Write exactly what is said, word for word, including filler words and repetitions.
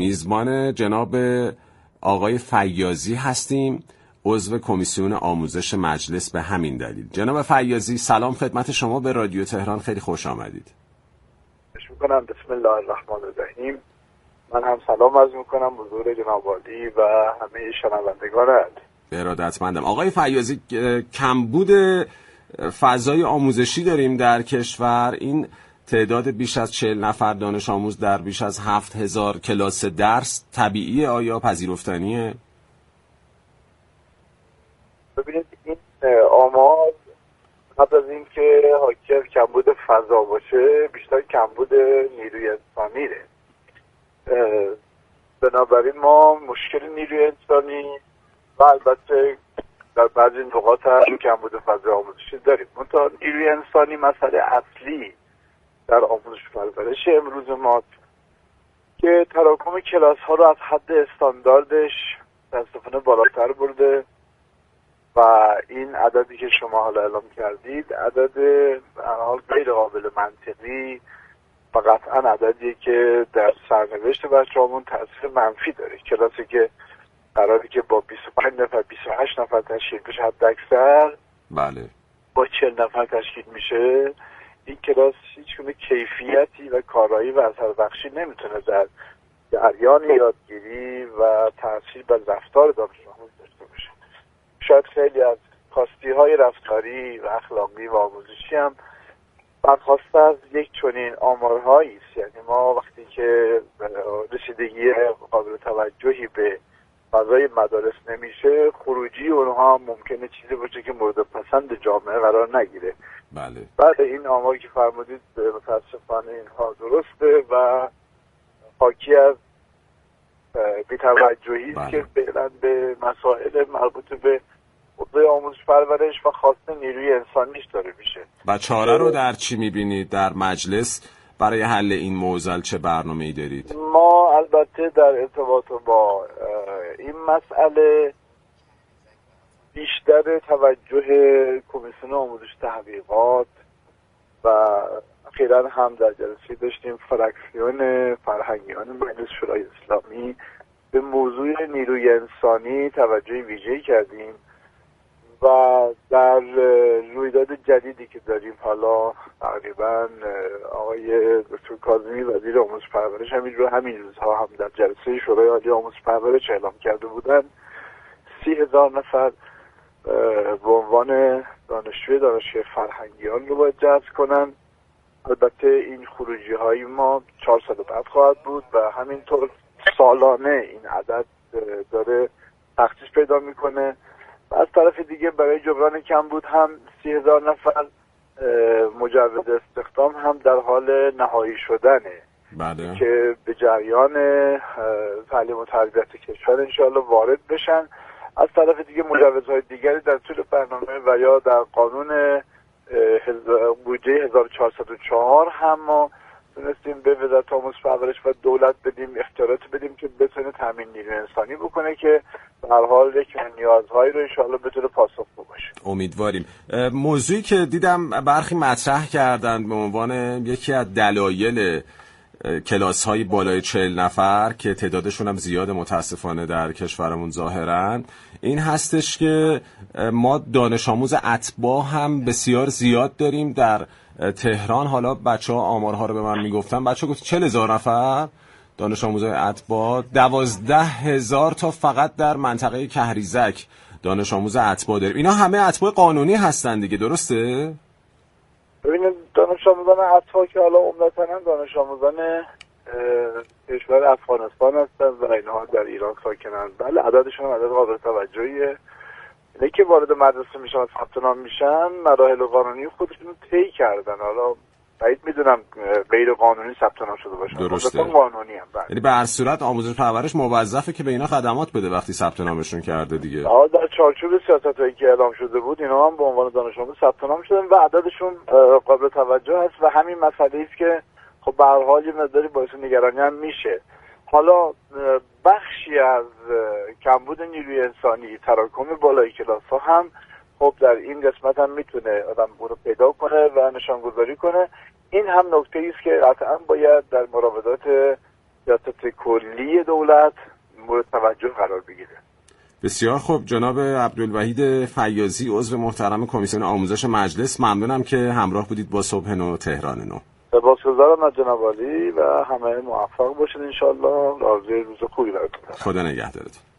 میزبان جناب آقای فیاضی هستیم، عضو کمیسیون آموزش مجلس. به همین دلیل جناب فیاضی سلام خدمت شما به رادیو تهران، خیلی خوش آمدید. میکنم بسم الله الرحمن الرحیم. من هم سلام عرض میکنم حضور جناب عالی و همه شنوندگان عزیز. ارادتمندم. آقای فیاضی، کمبود فضای آموزشی داریم در کشور. این تعداد بیش از چهل نفر دانش آموز در بیش از هفت هزار کلاس درس طبیعیه؟ آیا پذیرفتنیه؟ ببینید این آمار قبل از این که حاکی از کمبود فضا باشه بیشتر کمبود نیروی انسانیه. بنابراین ما مشکل نیروی انسانی و البته در بعضی نقاط هم کمبود فضای آموزشی داریم. منتها نیروی انسانی مسئله اصلی در آموزش و پرورش امروز ما که تراکم کلاس ها رو از حد استانداردش متاسفانه بالاتر برده و این عددی که شما حالا اعلام کردید عدد به هر حال غیر قابل منطقی و قطعا عددی که در سرنوشت بچه‌هامون تاثیر منفی داره. کلاسی که قراری که با بیست و پنج نفر بیست و هشت نفر تشکیل بشه حد اکثر بله با چهل نفر تشکیل میشه، این کلاس هیچ گونه کیفیتی و کارایی و اثر بخشی نمیتونه در جریان یادگیری و تاثیر بر رفتار دانش آموز داشته باشه. شاید خیلی از کاستی های رفتاری و اخلاقی و آموزشی هم برخواسته از یک چنین آمارهایی است. یعنی ما وقتی که رسیدگی قابل توجهی به فضای مدارس نمیشه، خروجی اونها ممکنه چیزی باشه که مورد پسند جامعه قرار نگیره. بله. بعد این آماری که فرمودید متاسفانه اینها درسته و حاکی از بی‌توجهی است که فعلا به مسائل مربوط به حوزه آموزش پرورش و خاصه نیروی انسانیش داره میشه. و چاره رو در چی میبینید در مجلس برای حل این معضل؟ چه برنامه‌ای دارید؟ ما البته در ارتباط با این مسئله بیشتر توجه کمیسیون آموزش تحقیقات و اخیراً هم در جلسه داشتیم فراکسیون فرهنگیان مجلس شورای اسلامی به موضوع نیروی انسانی توجه ویژه‌ای کردیم و در رویداد جدیدی که داریم حالا تقریبا آقای دکتر کاظمی وزیر آموزش پرورش همین رو همین روزها هم در جلسه شورای عالی آموزش پرورش اعلام کرده بودن سی هزار نفر به عنوان دانشجوی دانشگاه فرهنگیان رو باید جذب کنن. البته این خروجی های ما چهار سال بعد خواهد بود و همینطور سالانه این عدد داره تخصیص پیدا میکنه. از طرف دیگه برای جبران کمبود هم سی هزار نفر مجوز استخدام هم در حال نهایی شدنه. بله. که به جریان تعلیم و تربیت کشور انشاءالله وارد بشن. از طرف دیگه مجوزهای دیگری در طول برنامه و یا در قانون بودجه هزار و چهارصد و چهار هم ما تونستیم به وزارت آموزش پرورش و دولت بدیم اختیارات بدیم که بتونه تامین نیروی انسانی بکنه که به هر حال یک نیازهایی رو انشاءالله بتونه پاسخگو باشه. امیدواریم. موضوعی که دیدم برخی مطرح کردن به عنوان یکی از دلایل کلاس های بالای چهل نفر که تعدادشون هم زیاد متاسفانه در کشورمون ظاهرا، این هستش که ما دانش آموز اتباع هم بسیار زیاد داریم در تهران. حالا بچه ها آمارها رو به من میگفتن، بچه ها گفت چهل هزار نفر دانش آموز اتباع، دوازده هزار تا فقط در منطقه کهریزک دانش آموز اتباع داریم. اینا همه اتباع قانونی هستن دیگه، درسته؟ ببینید دانش آموزان اتباع که حالا عمدتاً دانش آموزان کشور افغانستان هستن و اینها در ایران ساکنن. بله عددشون عدد قابل توجهیه. اینه که وارد مدرسه میشن و ثبت نام میشن مراحل قانونی خودشون رو طی کردن. حالا بعید میدونم غیر قانونی ثبت نام شده باشن. درسته. قانونی هم بله. یعنی به هر صورت آموزش پرورش موظفه که به اینا خدمات بده وقتی ثبت نامشون کرده دیگه. آها در چارچوب سیاستایی که اعلام شده بود اینا هم به عنوان دانش آموز ثبت نام شدن و عددشون قابل توجه است و همین مسئله است که خب به هر حال یه مقداری باعث نگرانی هم میشه. حالا بخشی از کمبود نیروی انسانی تراکم بالای کلاس ها هم خب در این قسمت هم میتونه آدم اون رو پیدا کنه و نشانگذاری کنه. این هم نکته است که قطعا باید در مراودات سیاست کلی دولت مورد توجه قرار بگیره. بسیار خوب جناب عبدالوحید فیاضی، عضو محترم کمیسیون آموزش مجلس، ممنونم که همراه بودید با صبح نو تهران نو. سپاسگزارم از جناب عالی و همه موفق باشید ان شاءالله. آرزوی روز خوبی براتون. خدا نگهدارتون.